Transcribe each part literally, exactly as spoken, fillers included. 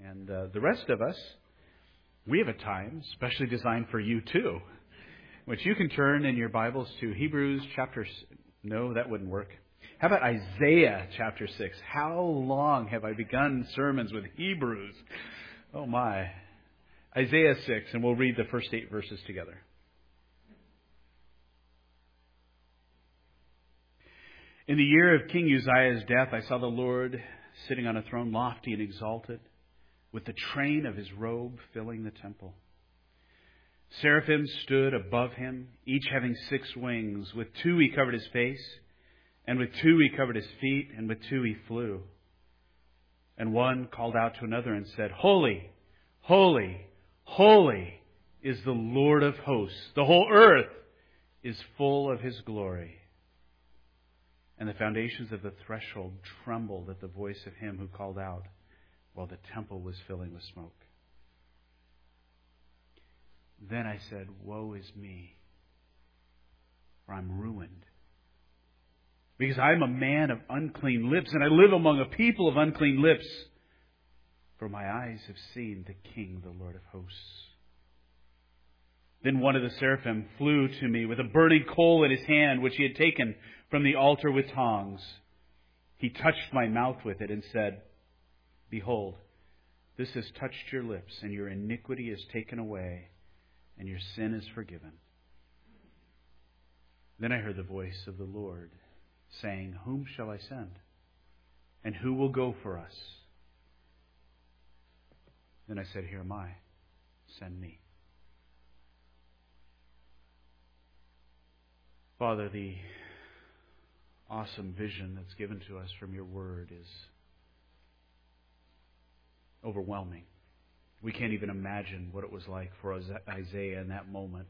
And uh, the rest of us, we have a time specially designed for you too, which you can turn in your Bibles to Hebrews chapter... No, that wouldn't work. How about Isaiah chapter six? How long have I begun sermons with Hebrews? Oh my. Isaiah six, and we'll read the first eight verses together. In the year of King Uzziah's death, I saw the Lord sitting on a throne lofty and exalted, with the train of his robe filling the temple. Seraphim stood above him, each having six wings. With two he covered his face, and with two he covered his feet, and with two he flew. And one called out to another and said, Holy, holy, holy is the Lord of hosts. The whole earth is full of his glory. And the foundations of the threshold trembled at the voice of him who called out, while the temple was filling with smoke. Then I said, Woe is me, for I'm ruined. Because I am a man of unclean lips, and I live among a people of unclean lips. For my eyes have seen the King, the Lord of hosts. Then one of the seraphim flew to me with a burning coal in his hand, which he had taken from the altar with tongs. He touched my mouth with it and said, Behold, this has touched your lips, and your iniquity is taken away, and your sin is forgiven. Then I heard the voice of the Lord saying, Whom shall I send? And who will go for us? Then I said, Here am I. Send me. Father, the awesome vision that's given to us from your word is overwhelming. We can't even imagine what it was like for Isaiah in that moment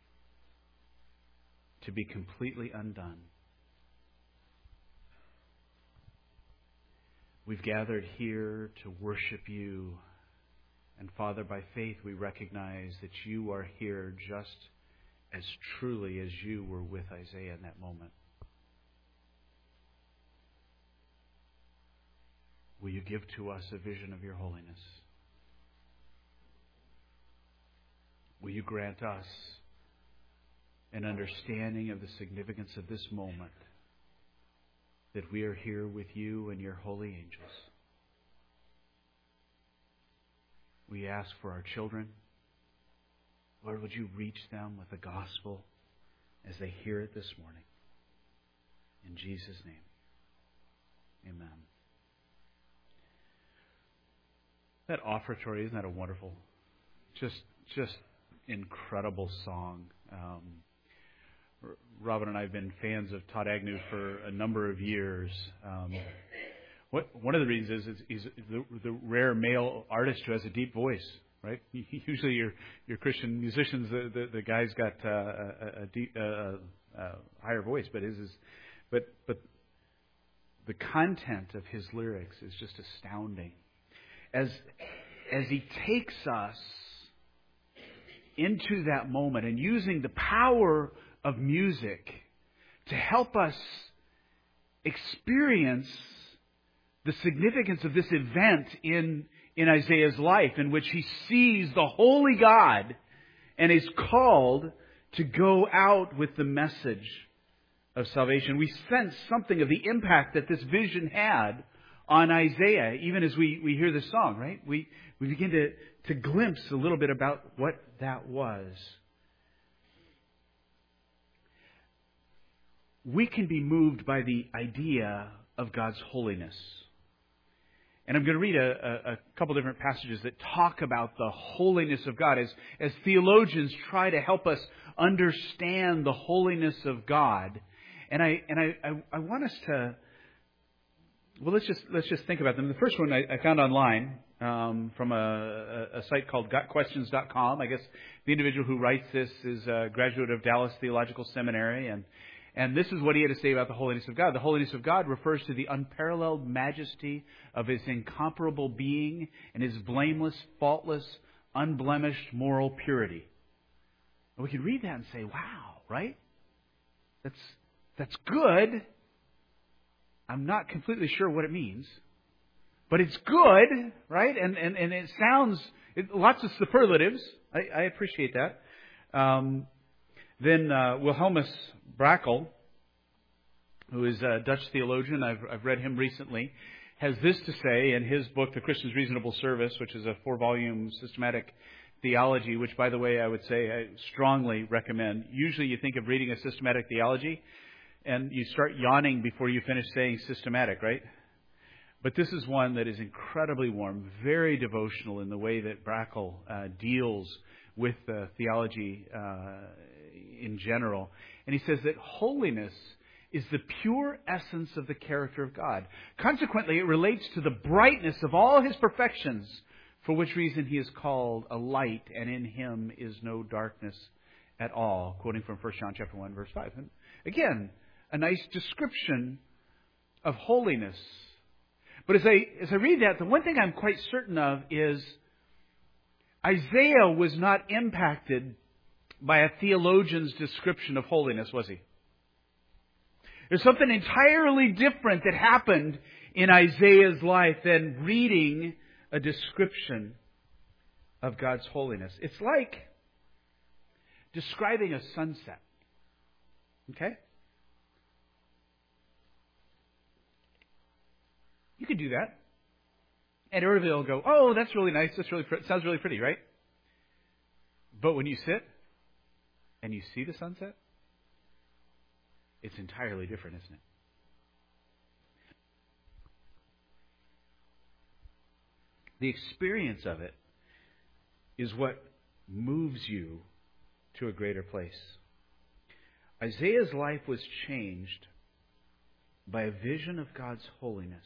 to be completely undone. We've gathered here to worship you. And Father, by faith we recognize that you are here just as truly as you were with Isaiah in that moment. Will you give to us a vision of your holiness? Will you grant us an understanding of the significance of this moment, that we are here with you and your holy angels? We ask for our children. Lord, would you reach them with the gospel as they hear it this morning? In Jesus' name, amen. That offertory, isn't that a wonderful, just just incredible song? Um, Robin and I have been fans of Todd Agnew for a number of years. Um, what one of the reasons is, is he's the, the rare male artist who has a deep voice, right? Usually your your Christian musicians, the the, the guy's got uh, a, a deep, uh, uh, higher voice, but his is, but but the content of his lyrics is just astounding. As as he takes us into that moment and using the power of music to help us experience the significance of this event in, in Isaiah's life, in which he sees the holy God and is called to go out with the message of salvation. We sense something of the impact that this vision had on Isaiah, even as we, we hear the song, right? We we begin to, to glimpse a little bit about what that was. We can be moved by the idea of God's holiness. And I'm going to read a, a, a couple different passages that talk about the holiness of God as, as theologians try to help us understand the holiness of God. And I and I, I, I want us to Well, let's just let's just think about them. The first one I, I found online um, from a, a, a site called got questions dot com. I guess the individual who writes this is a graduate of Dallas Theological Seminary, and and this is what he had to say about the holiness of God. The holiness of God refers to the unparalleled majesty of His incomparable being and His blameless, faultless, unblemished moral purity. And we can read that and say, "Wow!" Right? That's that's good. I'm not completely sure what it means. but it's good, right? And and, and it sounds, it, lots of superlatives. I, I appreciate that. Um, then uh, Wilhelmus Brakel, who is a Dutch theologian, I've, I've read him recently, has this to say in his book, The Christian's Reasonable Service, which is a four-volume systematic theology, which, by the way, I would say I strongly recommend. Usually you think of reading a systematic theology, and you start yawning before you finish saying systematic, right? But this is one that is incredibly warm, very devotional in the way that Brakel uh, deals with uh, theology uh, in general. And he says that holiness is the pure essence of the character of God. Consequently, it relates to the brightness of all His perfections, for which reason He is called a light, and in Him is no darkness at all. Quoting from First John chapter one, verse five. And again, a nice description of holiness. But as I as I read that, the one thing I'm quite certain of is Isaiah was not impacted by a theologian's description of holiness, was he? There's something entirely different that happened in Isaiah's life than reading a description of God's holiness. It's like describing a sunset. Okay? You could do that. And everybody will go, oh, that's really nice. That's really pretty. Sounds really pretty, right? But when you sit and you see the sunset, it's entirely different, isn't it? The experience of it is what moves you to a greater place. Isaiah's life was changed by a vision of God's holiness.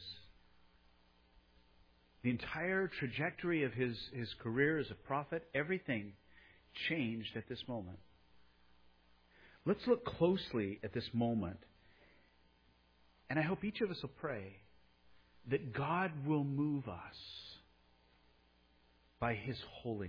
The entire trajectory of his, his career as a prophet, everything changed at this moment. Let's look closely at this moment. And I hope each of us will pray that God will move us by His holiness.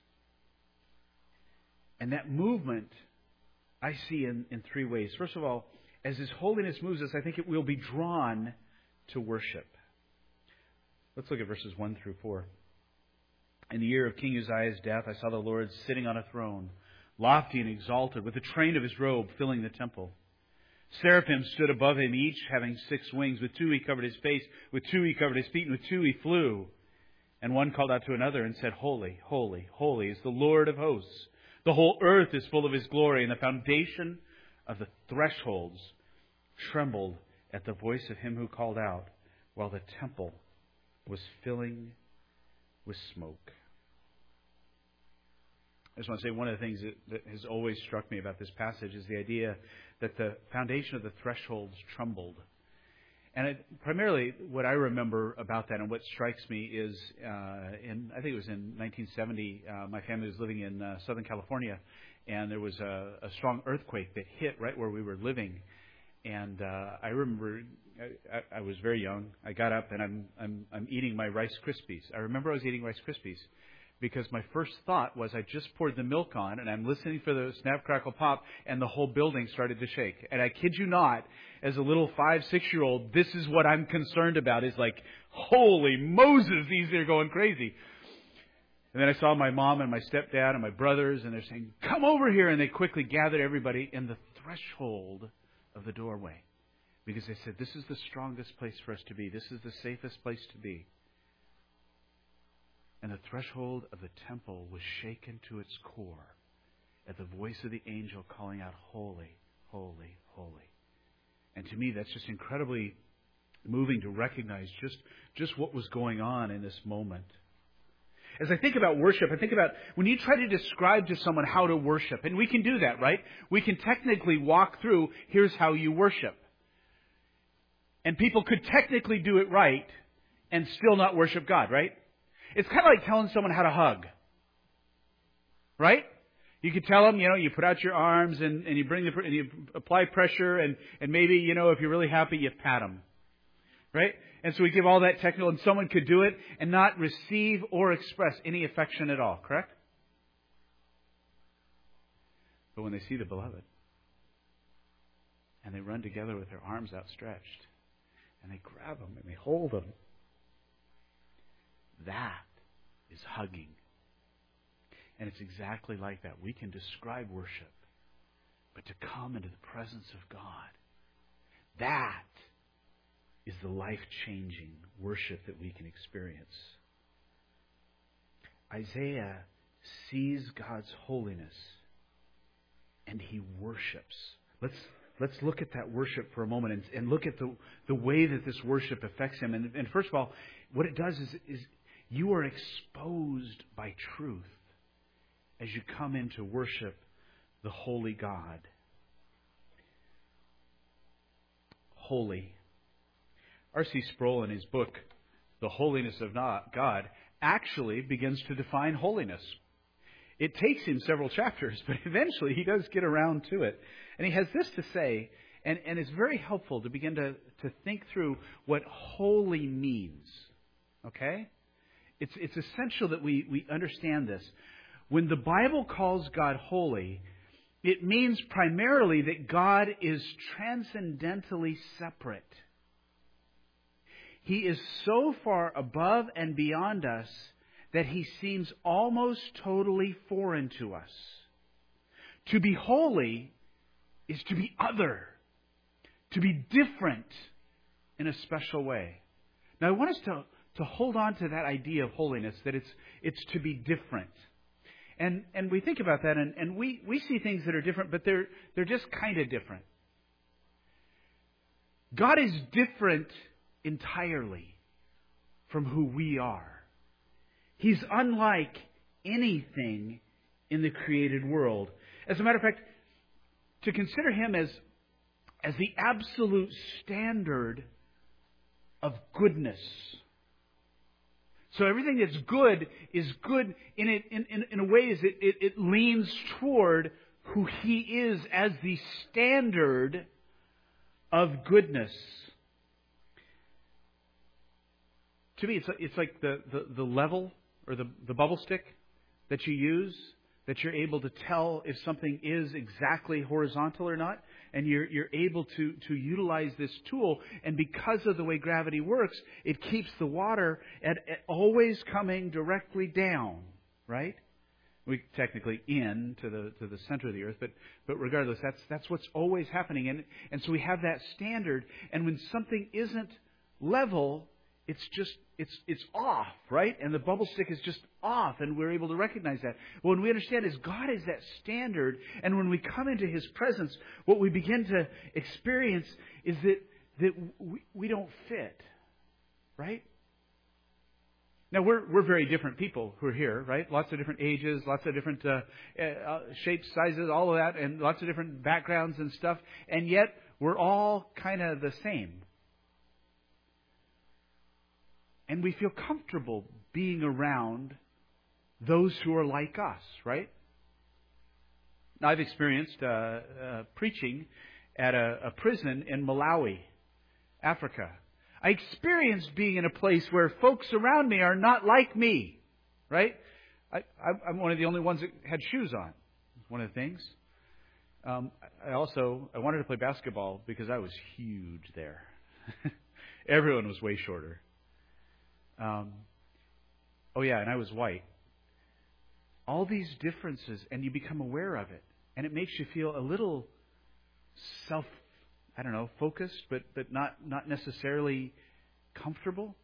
And that movement I see in, in three ways. First of all, as His holiness moves us, I think it will be drawn to worship. Let's look at verses one through four. In the year of King Uzziah's death, I saw the Lord sitting on a throne, lofty and exalted, with the train of His robe filling the temple. Seraphim stood above Him, each having six wings. With two He covered His face, with two He covered His feet, and with two He flew. And one called out to another and said, Holy, holy, holy is the Lord of hosts. The whole earth is full of His glory, and the foundation of the thresholds trembled at the voice of Him who called out, while the temple was filling with smoke. I just want to say one of the things that, that has always struck me about this passage is the idea that the foundation of the thresholds trembled. And it, primarily what I remember about that and what strikes me is, uh, in I think it was in nineteen seventy, uh, my family was living in uh, Southern California, and there was a, a strong earthquake that hit right where we were living. And uh, I remember I, I was very young. I got up and I'm I'm I'm eating my Rice Krispies. I remember I was eating Rice Krispies because my first thought was I just poured the milk on and I'm listening for the snap, crackle, pop, and the whole building started to shake. And I kid you not, as a little five, six-year-old, this is what I'm concerned about, is like, holy Moses, these are going crazy. And then I saw my mom and my stepdad and my brothers, and they're saying, come over here. And they quickly gathered everybody in the threshold of the doorway. Because they said, this is the strongest place for us to be. This is the safest place to be. And the threshold of the temple was shaken to its core at the voice of the angel calling out, holy, holy, holy. And to me, that's just incredibly moving to recognize just, just what was going on in this moment. As I think about worship, I think about when you try to describe to someone how to worship, and we can do that, right? We can technically walk through, here's how you worship. And people could technically do it right and still not worship God, right? It's kind of like telling someone how to hug. Right? You could tell them, you know, you put out your arms and, and you bring the, and you apply pressure and, and maybe, you know, if you're really happy, you pat them. Right? And so we give all that technical, and someone could do it and not receive or express any affection at all, correct? But when they see the beloved and they run together with their arms outstretched and they grab them and they hold them That is hugging. And it's exactly like that. We can describe worship, but to come into the presence of God, that is the life-changing worship that we can experience. Isaiah sees God's holiness and he worships. Let's let's look at that worship for a moment and, and look at the, the way that this worship affects him. And, and first of all, what it does is, is you are exposed by truth as you come in to worship the holy God. Holy. R C Sproul, in his book, The Holiness of God, actually begins to define holiness. It takes him several chapters, but eventually he does get around to it. And he has this to say, and, and it's very helpful to begin to, to think through what holy means. Okay? It's, it's essential that we, we understand this. When the Bible calls God holy, it means primarily that God is transcendentally separate. He is so far above and beyond us that He seems almost totally foreign to us. To be holy is to be other, to be different in a special way. Now I want us to, to hold on to that idea of holiness, that it's it's to be different. And and we think about that and, and we, we see things that are different, but they're they're just kind of different. God is different entirely from who we are. He's unlike anything in the created world. As a matter of fact, to consider Him as, as the absolute standard of goodness. So everything that's good is good in it in, in, in a way is it, it, it leans toward who He is as the standard of goodness. To me, it's it's like the, the, the level or the, the bubble stick that you use, that you're able to tell if something is exactly horizontal or not. And you're you're able to, to utilize this tool. And because of the way gravity works, it keeps the water at, at always coming directly down, right? We technically in to the to the center of the earth, but but regardless, that's that's what's always happening. And and so we have that standard. And when something isn't level, it's just, it's it's off, right? And the bubble stick is just off, and we're able to recognize that. What we understand is God is that standard, and when we come into His presence, what we begin to experience is that, that we, we don't fit, right? Now, we're we're very different people who are here, right? Lots of different ages, lots of different uh, uh, shapes, sizes, all of that, and lots of different backgrounds and stuff, and yet we're all kind of the same. And we feel comfortable being around those who are like us, right? Now, I've experienced uh, uh, preaching at a, a prison in Malawi, Africa. I experienced being in a place where folks around me are not like me, right? I, I'm one of the only ones that had shoes on. One of the things. Um, I also I wanted to play basketball because I was huge there. Everyone was way shorter. Um, oh yeah, and I was white. All these differences, and you become aware of it, and it makes you feel a little self, I don't know, focused, but but not not necessarily comfortable.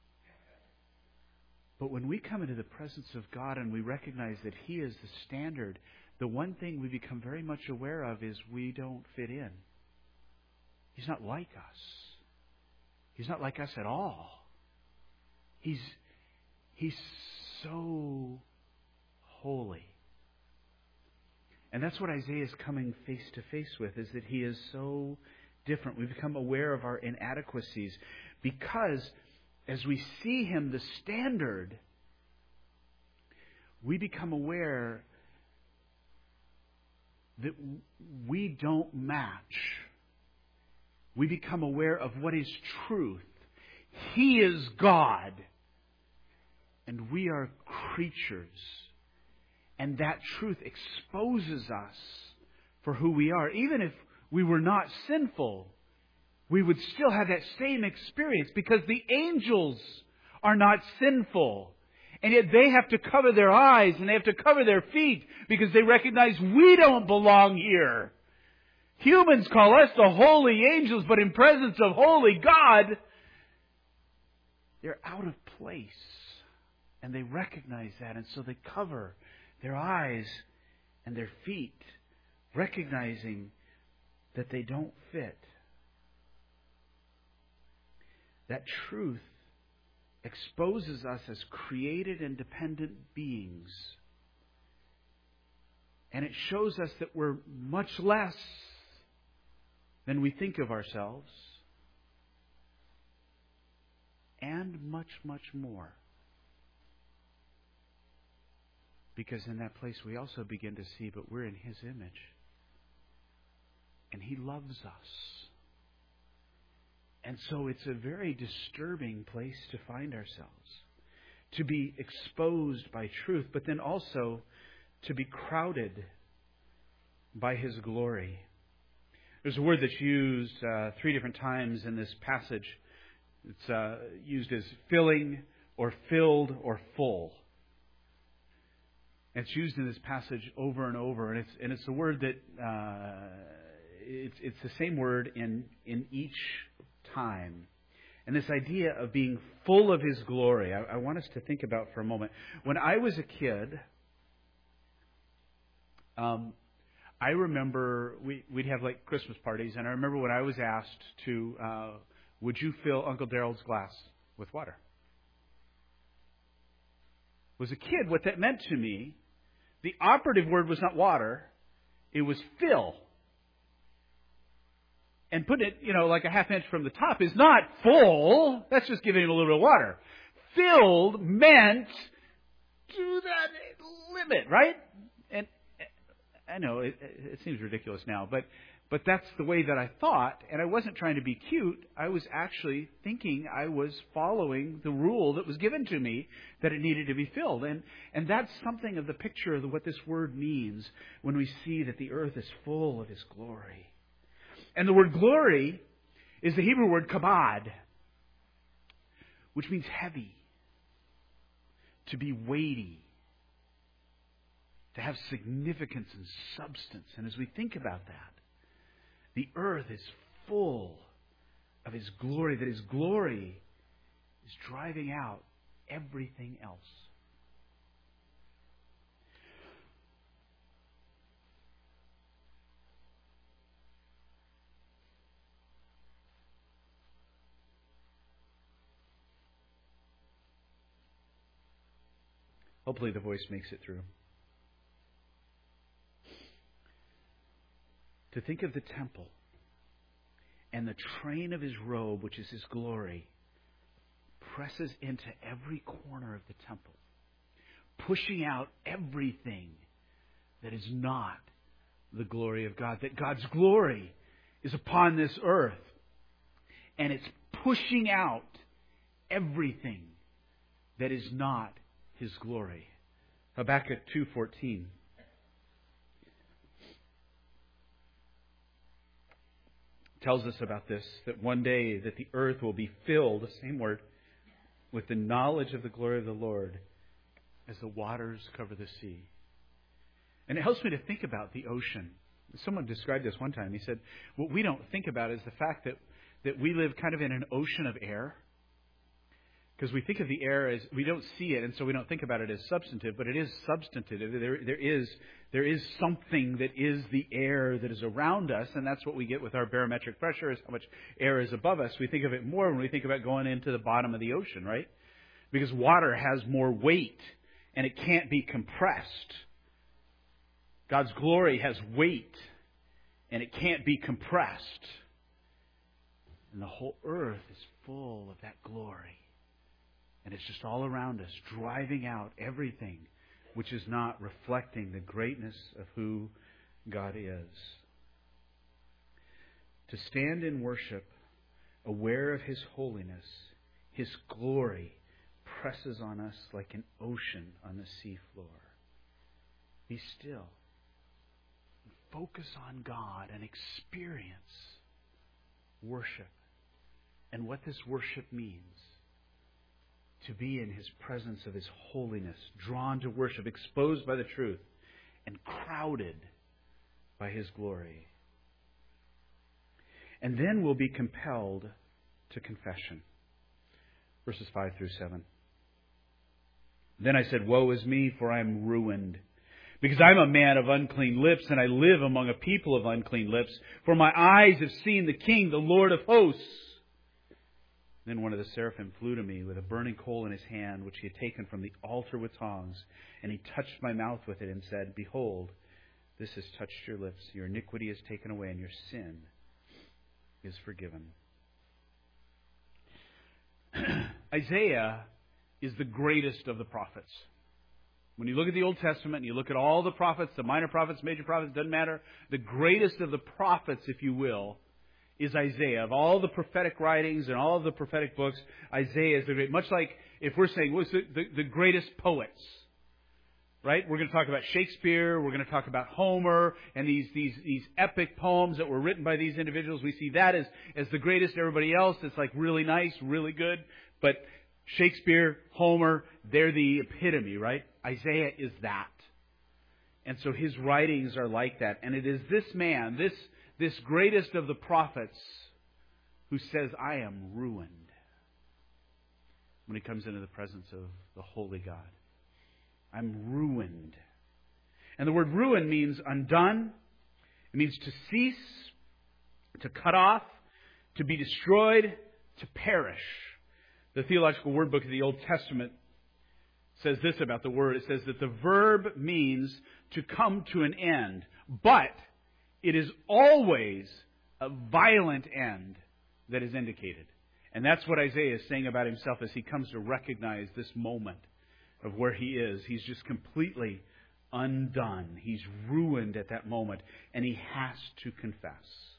But when we come into the presence of God and we recognize that He is the standard, the one thing we become very much aware of is we don't fit in. He's not like us. He's not like us at all. He's He's so holy. And that's what Isaiah is coming face to face with, is that He is so different. We become aware of our inadequacies because as we see Him, the standard, we become aware that we don't match. We become aware of what is truth. He is God, and we are creatures. And that truth exposes us for who we are. Even if we were not sinful, we would still have that same experience because the angels are not sinful. And yet they have to cover their eyes and they have to cover their feet because they recognize we don't belong here. Humans call us the holy angels, but in presence of holy God, they're out of place. And they recognize that, and so they cover their eyes and their feet, recognizing that they don't fit. That truth exposes us as created and dependent beings. And it shows us that we're much less than we think of ourselves, and much, much more. Because in that place we also begin to see, but we're in His image. And He loves us. And so it's a very disturbing place to find ourselves. To be exposed by truth, but then also to be crowded by His glory. There's a word that's used uh, three different times in this passage. It's uh, used as filling, or filled, or full. It's used in this passage over and over, and it's and it's a word that uh, it's it's the same word in in each time. And this idea of being full of His glory, I, I want us to think about for a moment. When I was a kid, um, I remember we we'd have like Christmas parties, and I remember when I was asked to, uh, would you fill Uncle Daryl's glass with water? Was a kid, what that meant to me, the operative word was not water, it was fill. And put it, you know, like a half inch from the top is not full. That's just giving it a little bit of water. Filled meant to that limit, right? And I know it, it seems ridiculous now, but But that's the way that I thought, and I wasn't trying to be cute. I was actually thinking I was following the rule that was given to me, that it needed to be filled. And and that's something of the picture of what this word means when we see that the earth is full of His glory. And the word glory is the Hebrew word kabod, which means heavy, to be weighty, to have significance and substance. And as we think about that, the earth is full of His glory, that His glory is driving out everything else. Hopefully the voice makes it through. To think of the temple and the train of His robe, which is His glory, presses into every corner of the temple, pushing out everything that is not the glory of God. That God's glory is upon this earth, and it's pushing out everything that is not His glory. Habakkuk two fourteen. Tells us about this, that one day that the earth will be filled, the same word, with the knowledge of the glory of the Lord as the waters cover the sea. And it helps me to think about the ocean. Someone described this one time. He said, what we don't think about is the fact that, that we live kind of in an ocean of air. Because we think of the air as, we don't see it, and so we don't think about it as substantive, but it is substantive. There, there is, there is something that is the air that is around us, and that's what we get with our barometric pressure, is how much air is above us. We think of it more when we think about going into the bottom of the ocean, right? Because water has more weight, and it can't be compressed. God's glory has weight, and it can't be compressed. And the whole earth is full of that glory. And it's just all around us, driving out everything which is not reflecting the greatness of who God is. To stand in worship, aware of His holiness, His glory presses on us like an ocean on the seafloor. Be still. Focus on God and experience worship and what this worship means. to be in His presence of His holiness, drawn to worship, exposed by the truth, and crowded by His glory. And then we'll be compelled to confession. Verses five through seven. Then I said, Woe is me, for I am ruined, because I am a man of unclean lips, and I live among a people of unclean lips. For my eyes have seen the King, the Lord of hosts. Then one of the seraphim flew to me with a burning coal in his hand, which he had taken from the altar with tongs. And he touched my mouth with it and said, Behold, this has touched your lips. Your iniquity is taken away, and your sin is forgiven. Isaiah is the greatest of the prophets. When you look at the Old Testament and you look at all the prophets, the minor prophets, major prophets, doesn't matter. The greatest of the prophets, if you will, is Isaiah. Of all the prophetic writings and all of the prophetic books, Isaiah is the great. Much like if we're saying, what's the, the, the greatest poets? Right? We're going to talk about Shakespeare. We're going to talk about Homer and these, these, these epic poems that were written by these individuals. We see that as, as the greatest. Everybody else, it's like really nice, really good. But Shakespeare, Homer, they're the epitome, right? Isaiah is that. And so his writings are like that. And it is this man, this, this greatest of the prophets, who says, I am ruined, when he comes into the presence of the holy God. I'm ruined. And the word ruin means undone. It means to cease, to cut off, to be destroyed, to perish. The Theological Word Book of the Old Testament says this about the word. It says that the verb means to come to an end, but it is always a violent end that is indicated. And that's what Isaiah is saying about himself as he comes to recognize this moment of where he is. He's just completely undone. He's ruined at that moment, and he has to confess.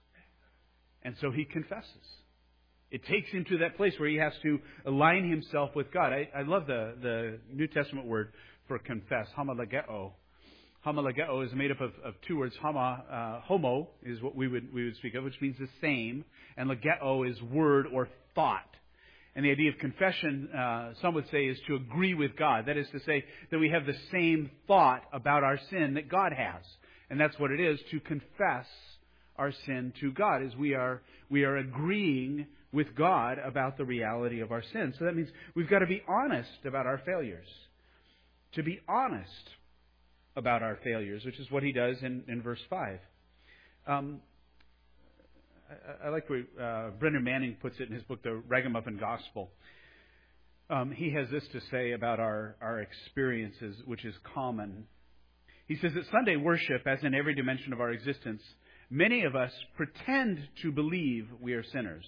And so he confesses. It takes him to that place where he has to align himself with God. I, I love the, the New Testament word for confess, homologeo. Homologeo is made up of, of two words. Homo, uh, homo is what we would we would speak of, which means the same, and logeo is word or thought. And the idea of confession, uh, some would say, is to agree with God. That is to say that we have the same thought about our sin that God has. And that's what it is, to confess our sin to God, is we are we are agreeing with God about the reality of our sin. So that means we've got to be honest about our failures. To be honest about our failures, which is what he does in, in verse five. Um, I, I like the way uh, Brendan Manning puts it in his book, The Ragamuffin Gospel. Um, he has this to say about our, our experiences, which is common. He says that Sunday worship, as in every dimension of our existence, many of us pretend to believe we are sinners.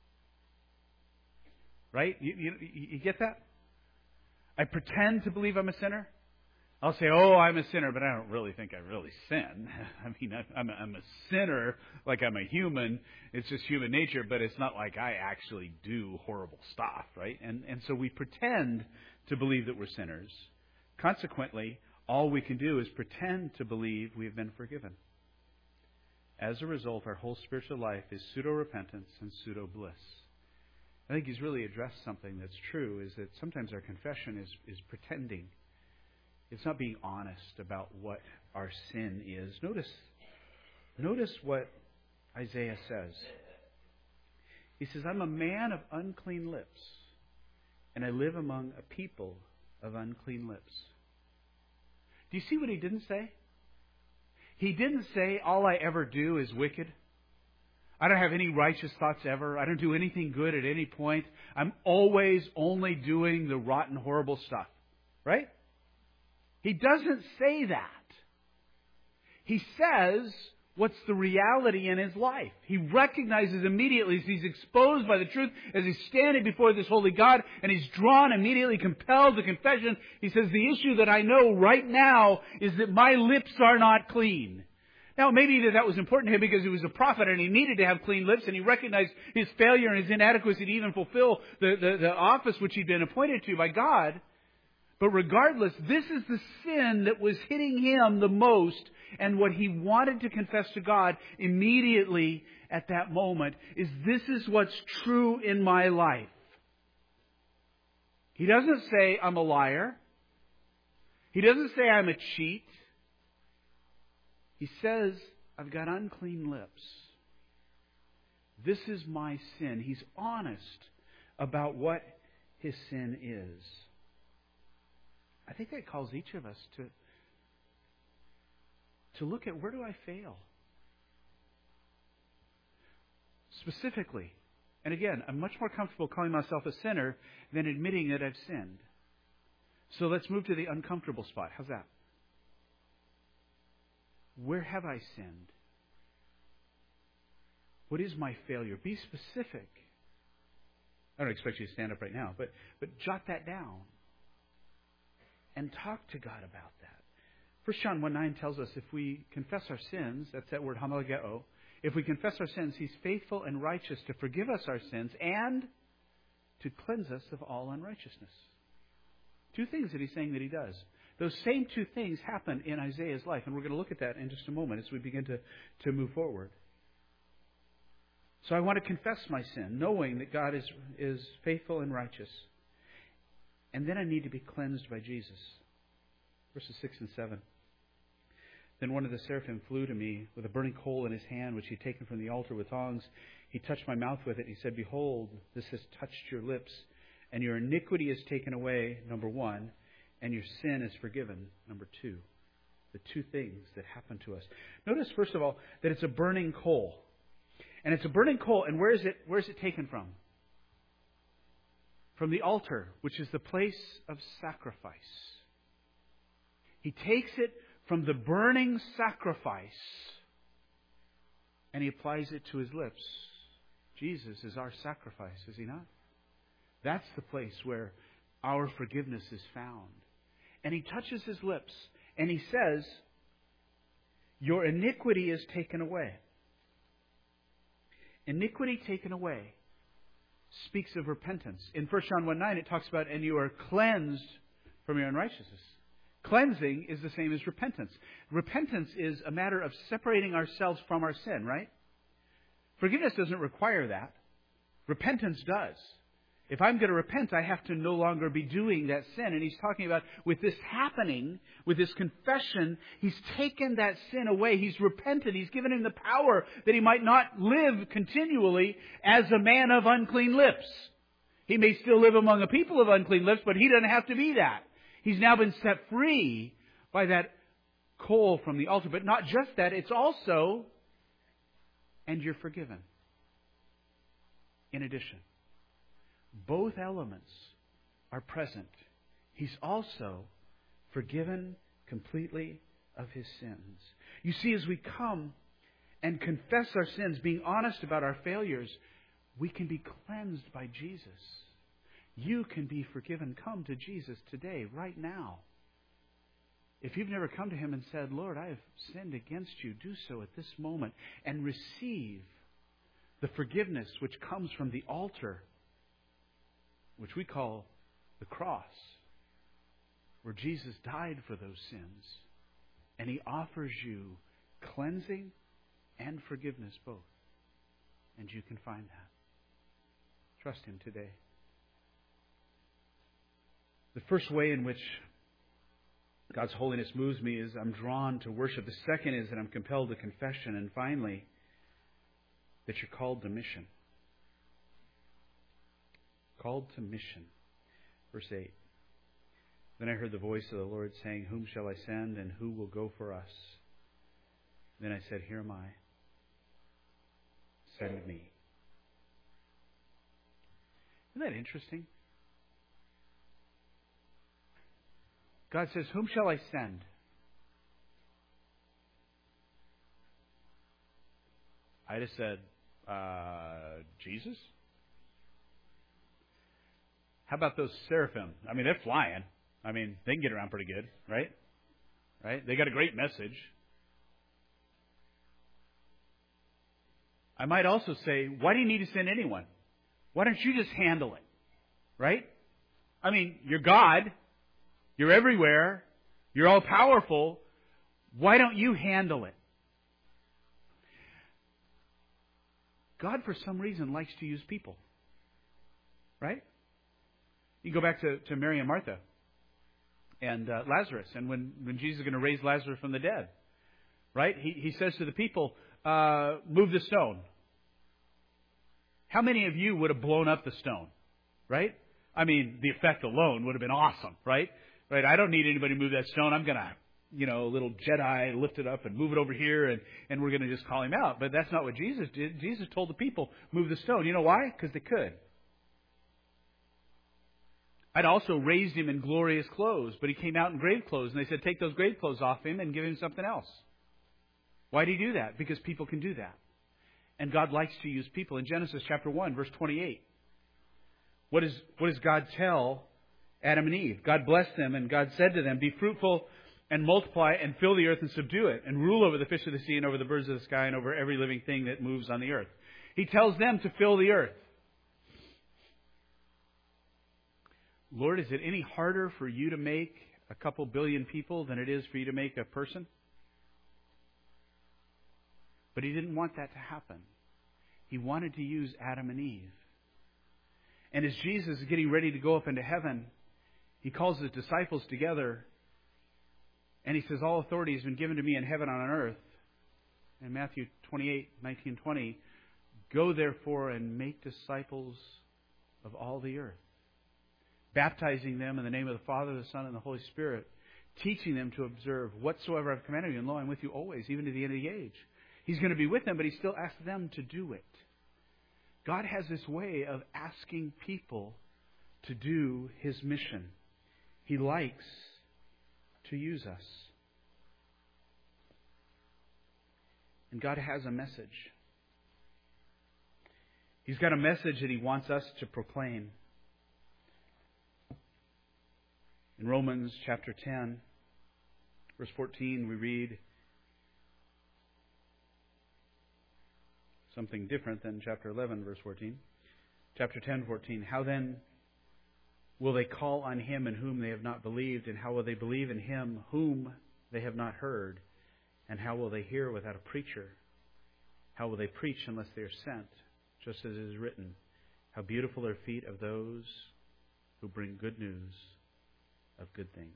Right? You, you, you get that? I pretend to believe I'm a sinner. I'll say, oh, I'm a sinner, but I don't really think I really sin. I mean, I'm a, I'm a sinner like I'm a human. It's just human nature, but it's not like I actually do horrible stuff, right? And, and so we pretend to believe that we're sinners. Consequently, all we can do is pretend to believe we've been forgiven. As a result, our whole spiritual life is pseudo-repentance and pseudo-bliss. I think he's really addressed something that's true, is that sometimes our confession is, is pretending. It's not being honest about what our sin is. Notice, notice what Isaiah says. He says, I'm a man of unclean lips, and I live among a people of unclean lips. Do you see what he didn't say? He didn't say, all I ever do is wicked. I don't have any righteous thoughts ever. I don't do anything good at any point. I'm always only doing the rotten, horrible stuff. Right? He doesn't say that. He says what's the reality in his life. He recognizes immediately as he's exposed by the truth, as he's standing before this holy God, and he's drawn, immediately compelled to confession. He says, the issue that I know right now is that my lips are not clean. Now, maybe that was important to him because he was a prophet and he needed to have clean lips, and he recognized his failure and his inadequacy to even fulfill the, the, the office which he'd been appointed to by God. But regardless, this is the sin that was hitting him the most, and what he wanted to confess to God immediately at that moment is, this is what's true in my life. He doesn't say, I'm a liar. He doesn't say, I'm a cheat. He says, I've got unclean lips. This is my sin. He's honest about what his sin is. I think that calls each of us to, to look at, where do I fail? Specifically. And again, I'm much more comfortable calling myself a sinner than admitting that I've sinned. So let's move to the uncomfortable spot. How's that? Where have I sinned? What is my failure? Be specific. I don't expect you to stand up right now, but, but jot that down. And talk to God about that. First John one nine tells us if we confess our sins, that's that word homologeo, if we confess our sins, He's faithful and righteous to forgive us our sins and to cleanse us of all unrighteousness. Two things that He's saying that He does. Those same two things happen in Isaiah's life, and we're going to look at that in just a moment as we begin to, to move forward. So I want to confess my sin, knowing that God is, is faithful and righteous. And then I need to be cleansed by Jesus. Verses six and seven. Then one of the seraphim flew to me with a burning coal in his hand, which he had taken from the altar with tongs. He touched my mouth with it. He said, Behold, this has touched your lips, and your iniquity is taken away, number one, and your sin is forgiven, number two. The two things that happen to us. Notice, first of all, that it's a burning coal. And it's a burning coal, and where is it, where is it taken from? From the altar, which is the place of sacrifice. He takes it from the burning sacrifice and He applies it to His lips. Jesus is our sacrifice, is He not? That's the place where our forgiveness is found. And He touches His lips and He says, Your iniquity is taken away. Iniquity taken away speaks of repentance. In First John one nine, it talks about, and you are cleansed from your unrighteousness. Cleansing is the same as repentance. Repentance is a matter of separating ourselves from our sin, right? Forgiveness doesn't require that. Repentance does. If I'm going to repent, I have to no longer be doing that sin. And He's talking about, with this happening, with this confession, He's taken that sin away. He's repented. He's given him the power that he might not live continually as a man of unclean lips. He may still live among a people of unclean lips, but he doesn't have to be that. He's now been set free by that coal from the altar. But not just that, it's also, and you're forgiven. In addition. Both elements are present. He's also forgiven completely of his sins. You see, as we come and confess our sins, being honest about our failures, we can be cleansed by Jesus. You can be forgiven. Come to Jesus today, right now. If you've never come to Him and said, Lord, I have sinned against you, do so at this moment and receive the forgiveness which comes from the altar, which we call the cross, where Jesus died for those sins. And He offers you cleansing and forgiveness both. And you can find that. Trust Him today. The first way in which God's holiness moves me is I'm drawn to worship. The second is that I'm compelled to confession. And finally, that you're called to mission. Called to mission. Verse eight. Then I heard the voice of the Lord saying, Whom shall I send, and who will go for us? Then I said, Here am I. Send me. Isn't that interesting? God says, Whom shall I send? I just said, uh, Jesus? How about those seraphim? I mean, they're flying. I mean, they can get around pretty good, right? Right? They got a great message. I might also say, why do you need to send anyone? Why don't you just handle it? Right? I mean, you're God. You're everywhere. You're all powerful. Why don't you handle it? God, for some reason, likes to use people. Right? You go back to, to Mary and Martha and uh, Lazarus, and when, when Jesus is going to raise Lazarus from the dead, right? He, he says to the people, uh, move the stone. How many of you would have blown up the stone, right? I mean, the effect alone would have been awesome, right? Right? I don't need anybody to move that stone. I'm going to, you know, a little Jedi lift it up and move it over here, and, and we're going to just call him out. But that's not what Jesus did. Jesus told the people, move the stone. You know why? Because they could. I'd also raised him in glorious clothes, but he came out in grave clothes, and they said, take those grave clothes off him and give him something else. Why did he do that? Because people can do that. And God likes to use people. In Genesis chapter one, verse twenty-eight, what, is, what does God tell Adam and Eve? God blessed them, and God said to them, be fruitful and multiply and fill the earth and subdue it, and rule over the fish of the sea and over the birds of the sky and over every living thing that moves on the earth. He tells them to fill the earth. Lord, is it any harder for you to make a couple billion people than it is for you to make a person? But he didn't want that to happen. He wanted to use Adam and Eve. And as Jesus is getting ready to go up into heaven, he calls his disciples together and he says, all authority has been given to me in heaven and on earth. In Matthew twenty-eight, nineteen, twenty, go therefore and make disciples of all the earth, baptizing them in the name of the Father, the Son, and the Holy Spirit, teaching them to observe whatsoever I've commanded you, and lo, I'm with you always, even to the end of the age. He's going to be with them, but he still asks them to do it. God has this way of asking people to do his mission. He likes to use us. And God has a message. He's got a message that he wants us to proclaim. In Romans chapter ten, verse fourteen, we read something different than chapter eleven, verse fourteen. Chapter ten, fourteen. How then will they call on him in whom they have not believed? And how will they believe in him whom they have not heard? And how will they hear without a preacher? How will they preach unless they are sent? Just as it is written, how beautiful are feet of those who bring good news of good things.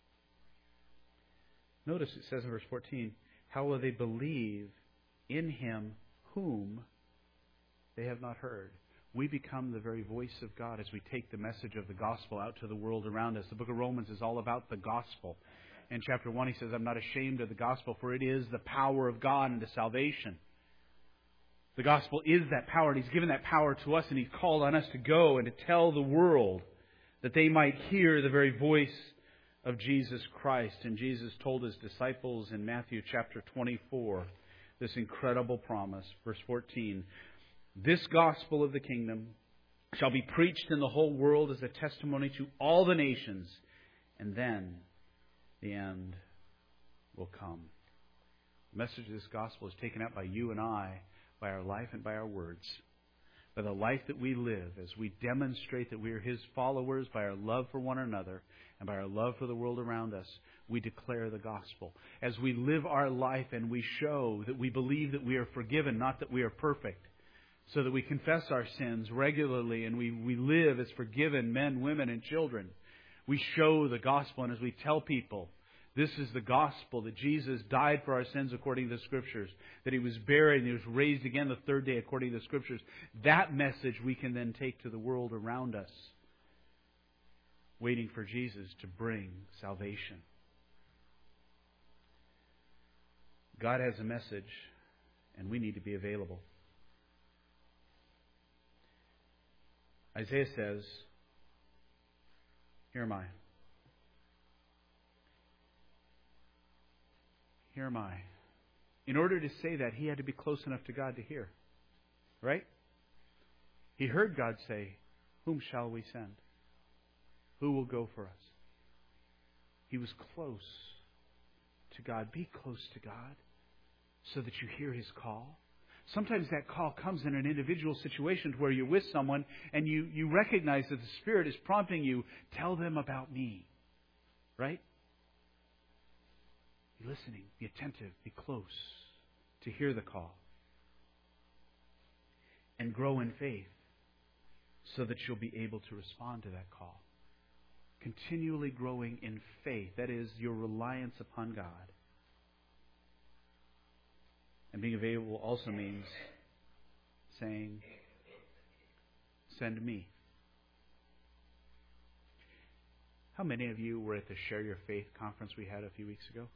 Notice it says in verse fourteen, how will they believe in him whom they have not heard? We become the very voice of God as we take the message of the gospel out to the world around us. The book of Romans is all about the gospel. In chapter one, he says, I'm not ashamed of the gospel, for it is the power of God unto salvation. The gospel is that power, and he's given that power to us, and he's called on us to go and to tell the world that they might hear the very voice of Jesus Christ. And Jesus told his disciples in Matthew chapter twenty-four this incredible promise. Verse fourteen, this gospel of the kingdom shall be preached in the whole world as a testimony to all the nations, and then the end will come. The message of this gospel is taken out by you and I, by our life and by our words, by the life that we live as we demonstrate that we are his followers, by our love for one another and by our love for the world around us. We declare the gospel. As we live our life and we show that we believe that we are forgiven, not that we are perfect, so that we confess our sins regularly and we, we live as forgiven men, women, and children. We show the gospel, and as we tell people, this is the gospel, that Jesus died for our sins according to the Scriptures, that he was buried and he was raised again the third day according to the Scriptures. That message we can then take to the world around us, waiting for Jesus to bring salvation. God has a message, and we need to be available. Isaiah says, here am I. Here am I. In order to say that, he had to be close enough to God to hear. Right? He heard God say, whom shall we send? Who will go for us? He was close to God. Be close to God so that you hear his call. Sometimes that call comes in an individual situation where you're with someone and you, you recognize that the Spirit is prompting you, tell them about me. Right? Be listening, be attentive, be close to hear the call. And grow in faith so that you'll be able to respond to that call. continually growing in faith. That is, your reliance upon God. And being available also means saying, send me. How many of you were at the Share Your Faith conference we had a few weeks ago?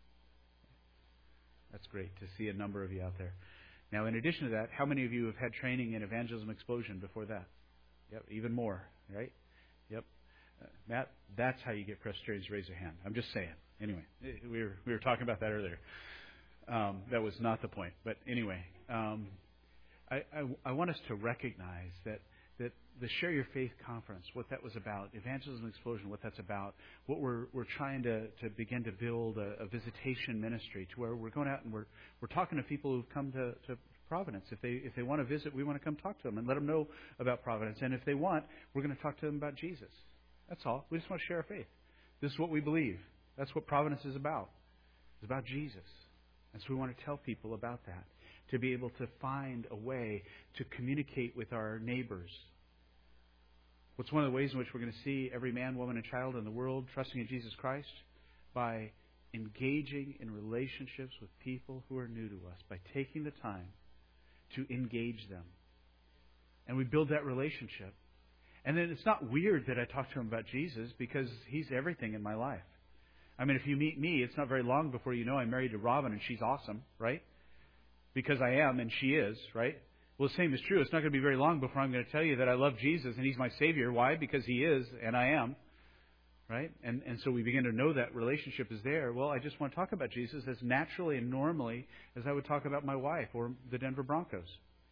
That's great to see a number of you out there. Now, in addition to that, how many of you have had training in Evangelism Explosion before that? Yep, even more, right? Yep. Uh, Matt, that's how you get Presbyterians to raise their hand. I'm just saying. Anyway, we were we were talking about that earlier. Um, that was not the point. But anyway, um, I, I, I want us to recognize that that the Share Your Faith conference, what that was about, Evangelism Explosion, what that's about, what we're we're trying to, to begin to build a, a visitation ministry to where we're going out and we're we're talking to people who've come to, to Providence. If they if they want to visit, we want to come talk to them and let them know about Providence. And if they want, we're going to talk to them about Jesus. That's all. We just want to share our faith. This is what we believe. That's what Providence is about. It's about Jesus. And so we want to tell people about that, to be able to find a way to communicate with our neighbors. What's one of the ways in which we're going to see every man, woman, and child in the world trusting in Jesus Christ? By engaging in relationships with people who are new to us, by taking the time to engage them. And we build that relationship. And then it's not weird that I talk to him about Jesus, because he's everything in my life. I mean, if you meet me, it's not very long before you know I'm married to Robin and she's awesome, right? Because I am and she is, right? Well, the same is true. It's not going to be very long before I'm going to tell you that I love Jesus and He's my Savior. Why? Because He is and I am, right? And and so we begin to know that relationship is there. Well, I just want to talk about Jesus as naturally and normally as I would talk about my wife or the Denver Broncos,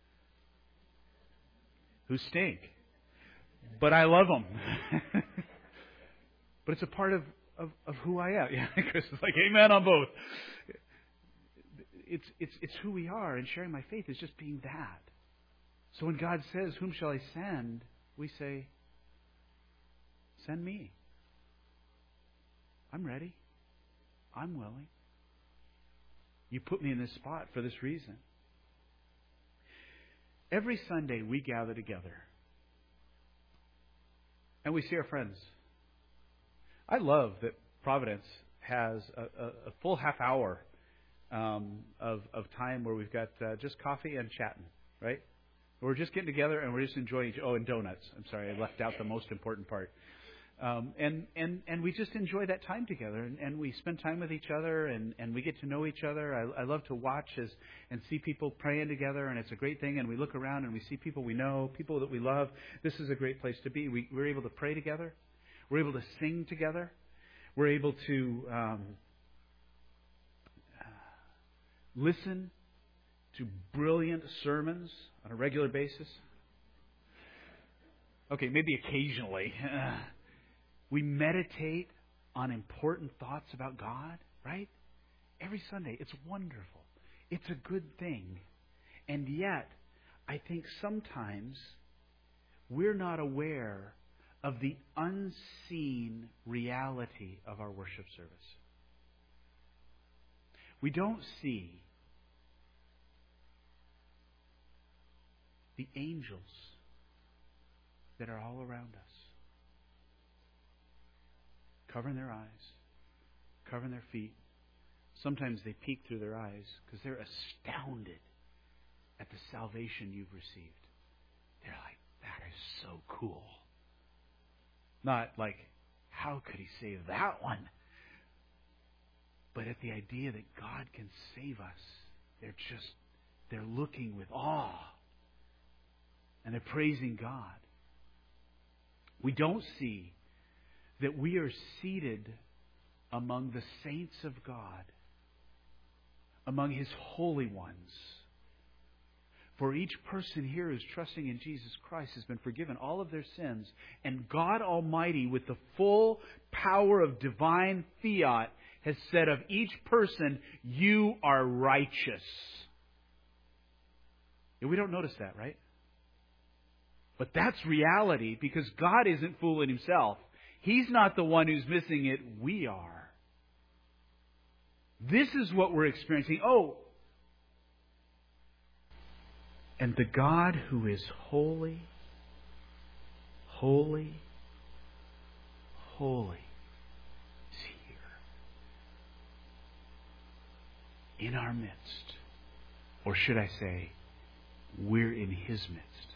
who stink. But I love them. But it's a part of, of, of who I am. Yeah, Chris is like, amen on both. It's it's it's who we are, and sharing my faith is just being that. So when God says, whom shall I send? We say, send me. I'm ready. I'm willing. You put me in this spot for this reason. Every Sunday we gather together and we see our friends. I love that Providence has a, a, a full half hour um, of, of time where we've got uh, just coffee and chatting, right? We're just getting together and we're just enjoying each, oh, and donuts. I'm sorry, I left out the most important part. Um, and, and, and we just enjoy that time together, and, and we spend time with each other, and, and we get to know each other. I, I love to watch as and see people praying together, and it's a great thing. And we look around and we see people we know, people that we love. This is a great place to be. We, we're able to pray together. We're able to sing together. We're able to um, listen to brilliant sermons on a regular basis. Okay, maybe occasionally. We meditate on important thoughts about God, right? Every Sunday. It's wonderful. It's a good thing. And yet, I think sometimes we're not aware of the unseen reality of our worship service. We don't see the angels that are all around us, covering their eyes, covering their feet. Sometimes they peek through their eyes because they're astounded at the salvation you've received. They're like, that is so cool. Not like, how could He save that one? But at the idea that God can save us, they're just, they're looking with awe. And they're praising God. We don't see that we are seated among the saints of God, among His holy ones. For each person here who's trusting in Jesus Christ has been forgiven all of their sins. And God Almighty, with the full power of divine fiat, has said of each person, you are righteous. And we don't notice that, right? But that's reality, because God isn't fooling Himself. He's not the one who's missing it. We are. This is what we're experiencing. Oh, and the God who is holy, holy, holy is here in our midst. Or should I say, we're in His midst.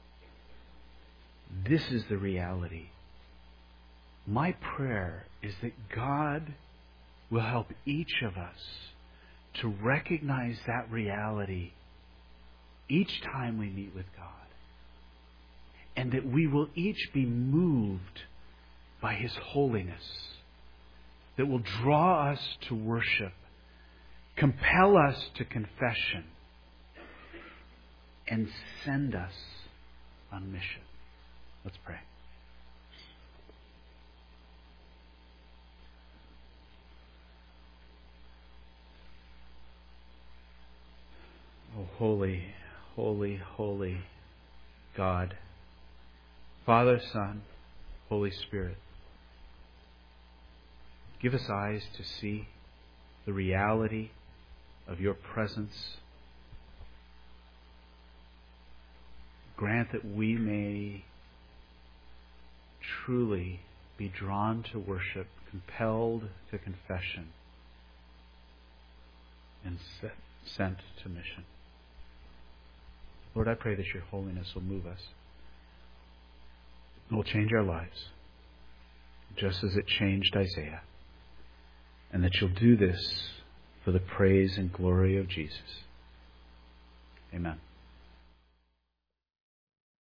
This is the reality. My prayer is that God will help each of us to recognize that reality each time we meet with God. And that we will each be moved by His holiness. That will draw us to worship, compel us to confession, and send us on mission. Let's pray. Oh, holy, holy, holy God, Father, Son, Holy Spirit, give us eyes to see the reality of Your presence. Grant that we may truly be drawn to worship, compelled to confession, and set, sent to mission. Lord, I pray that Your holiness will move us. It will change our lives, just as it changed Isaiah. And that You'll do this for the praise and glory of Jesus. Amen.